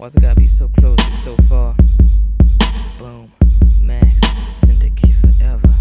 Why's it gotta be so close and so far? Boom, Max, Syndicate forever.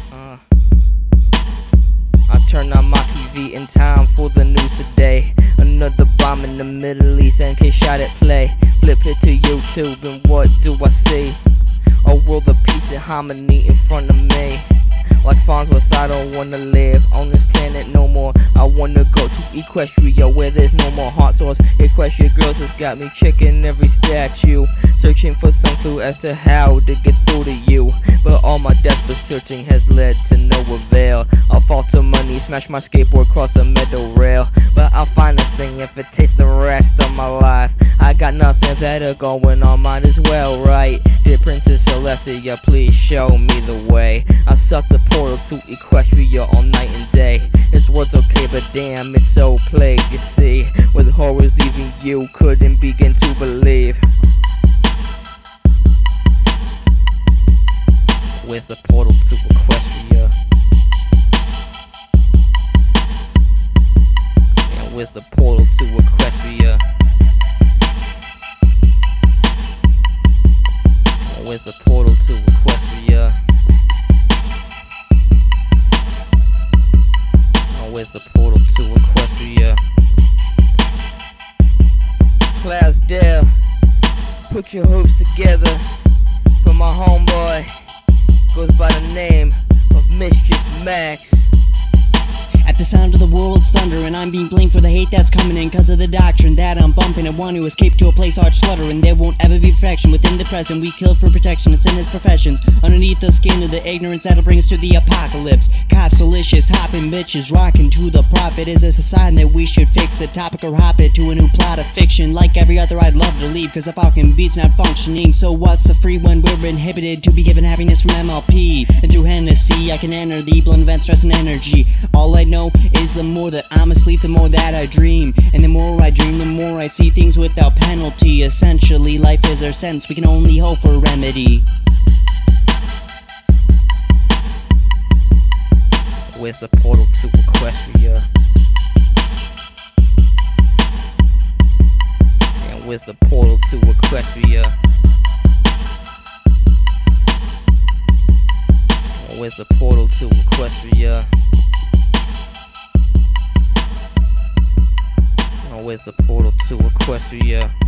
I turned on my TV in time for the news today. Another bomb in the Middle East, NK shot at play. Flip it to YouTube and what do I see? A world of peace and harmony in front of me. Like Farnsworth, I don't wanna live on this planet no more. I wanna go to Equestria where there's no more hot sauce. Equestria girls has got me checking every statue, searching for some clue as to how to get through to you. But all my desperate searching has led to no avail. I'll fall to money, smash my skateboard across a metal rail. But I'll find this thing if it takes the rest of my life. I got nothing better going on, might as well, right? Dear Princess Celestia, please show me the way. I suck the portal to Equestria all night and day. This world's okay, but damn, it's so plagued, you see. With horrors even you couldn't begin to believe. Where's the portal to Equestria? Yeah, where's the portal to Equestria? Where's the portal to Equestria? Where's the portal to Equestria? Clydesdale, put your hopes together for my homeboy. Goes by the name of Mischief Max. At the sound of the world's thunder, and I'm being blamed for the hate that's coming in, cause of the doctrine that I'm bumping, and want to escape to a place arch fluttering. There won't ever be perfection within the present. We kill for protection, it's in its professions. Underneath the skin of the ignorance that'll bring us to the apocalypse. Cops delicious, hopping bitches, rocking to the profit. Is this a sign that we should fix the topic or hop it to a new plot of fiction? Like every other, I'd love to leave, cause the fucking beat's not functioning. So what's the free when we're inhibited to be given happiness from MLP? And through Hennessy, I can enter the blend of stress and energy. All I know is the more that I'm asleep, the more that I dream. And the more I dream, the more I see things without penalty. Essentially, life is our sentence, we can only hope for a remedy. Where's the portal to Equestria? And where's the portal to Equestria? And where's the portal to Equestria? Where's the portal to Equestria?